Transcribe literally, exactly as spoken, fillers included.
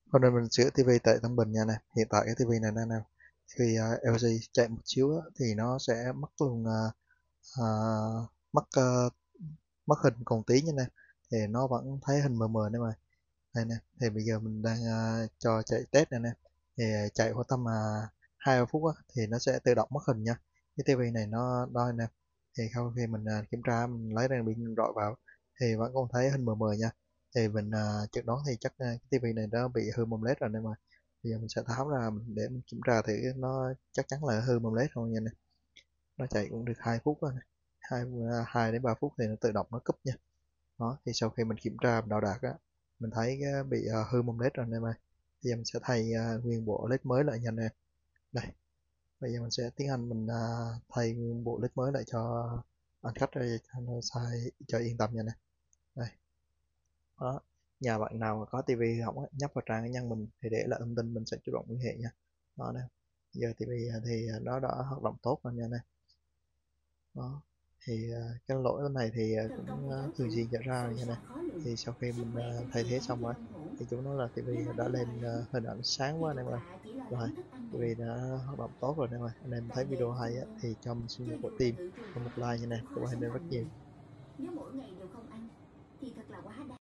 Hôm nay mình sửa tivi tại Tân Bình nha nè. Hiện tại cái tivi này nè nè, khi à, lờ giê chạy một xíu á, thì nó sẽ mất luôn à, à, mất à, mất hình còn tí nha nè. Thì nó vẫn thấy hình mờ mờ nữa mà. Đây nè, thì bây giờ mình đang à, cho chạy test này nè. Thì à, chạy khoảng tầm à, hai ba phút á, thì nó sẽ tự động mất hình nha. Cái tivi này nó đo nè. Thì sau khi mình à, kiểm tra, mình lấy đèn pin rọi vào thì vẫn còn thấy hình mờ mờ nha. Thì mình à, chẩn đoán thì chắc à, cái tivi này nó bị hư mông led rồi nên mà bây giờ mình sẽ tháo ra mình để mình kiểm tra thử nó chắc chắn là hư mông led không nha nè. Nó chạy cũng được hai phút rồi nè, hai à, hai đến ba phút thì nó tự động nó cúp nha. Đó, thì sau khi mình kiểm tra mình đo đạc á, mình thấy cái bị à, hư mông led rồi nên mà bây giờ mình sẽ thay à, nguyên bộ led mới lại nha nè. Đây, bây giờ mình sẽ tiến hành mình à, thay nguyên bộ led mới lại cho anh khách đây cho nó xài cho yên tâm nha nè. Đây, đó, nhà bạn nào mà có tivi hỏng á, nhấp vào trang cá nhân mình thì để lại thông tin mình sẽ chủ động liên hệ nha. Đó nè, giờ tivi thì nó đã hoạt động tốt rồi nha nè. Đó, thì à, cái lỗi này thì à, Thần công cũng thì à, đấu thường trưởng, xuyên xảy ra rồi xôi nha nè. xoa khó lường, Thì sau khi sức mình à, khỏe càng thay trì thế hoãn xong khi rồi long hổ. thì chúng nó là tivi Nếu nói đã về lên toàn à, diện hình ảnh sáng thì quá anh em thuộc ơi. hạ chỉ lo Rồi, lắng thức ăn tivi thừa. đã hoạt động tốt rồi anh em ơi. Anh em thấy Tại video nghề hay chim á, cơm, thì cho mình xin cho một quả dù là tim ngự trù và một cao like nha nè. cũng Cảm khó ơn anh sánh em rất bằng nhiều. nghề. Nếu mỗi ngày đều không ăn thì thật là quá đáng.